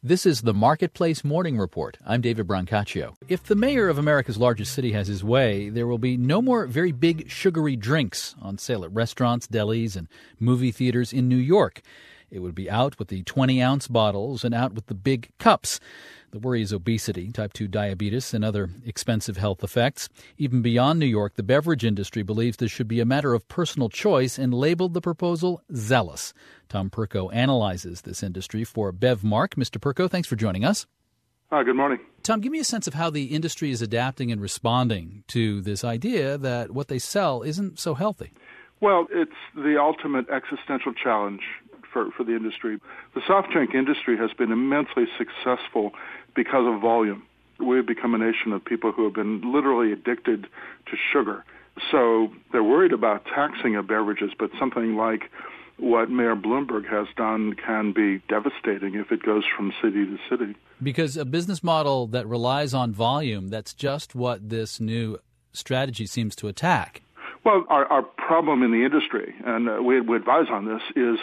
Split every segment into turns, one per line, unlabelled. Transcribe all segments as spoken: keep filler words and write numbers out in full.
This is the Marketplace Morning Report. I'm David Brancaccio. If the mayor of America's largest city has his way, there will be no more very big sugary drinks on sale at restaurants, delis, and movie theaters in New York. It would be out with the twenty-ounce bottles and out with the big cups. The worry is obesity, type two diabetes, and other expensive health effects. Even beyond New York, the beverage industry believes this should be a matter of personal choice and labeled the proposal zealous. Tom Perko analyzes this industry for BevMark. Mister Perko, thanks for joining us.
Hi, good morning.
Tom, give me a sense of how the industry is adapting and responding to this idea that what they sell isn't so healthy.
Well, it's the ultimate existential challenge for, for the industry. The soft drink industry has been immensely successful because of volume. We've become a nation of people who have been literally addicted to sugar. So they're worried about taxing of beverages, but something like what Mayor Bloomberg has done can be devastating if it goes from city to city.
Because a business model that relies on volume, that's just what this new strategy seems to attack.
Well, our, our problem in the industry, and uh, we, we advise on this, is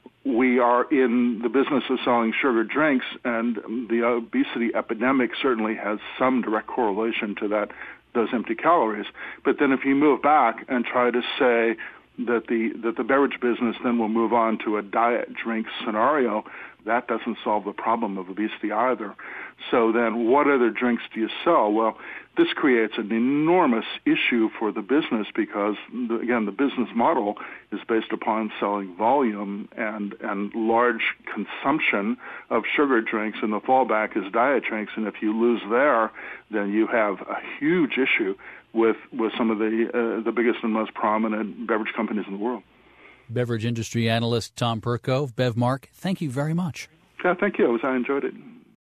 we are in the business of selling sugar drinks, and the obesity epidemic certainly has some direct correlation to that, those empty calories. But then if you move back and try to say that the that the beverage business then will move on to a diet drink scenario, that doesn't solve the problem of obesity either. So then what other drinks do you sell? Well, this creates an enormous issue for the business because, the, again, the business model is based upon selling volume and, and large consumption of sugar drinks, and the fallback is diet drinks. And if you lose there, then you have a huge issue with, with some of the, uh, the biggest and most prominent beverage companies in the world.
Beverage industry analyst Tom Perko of BevMark, thank you very much.
Yeah, thank you. I enjoyed it.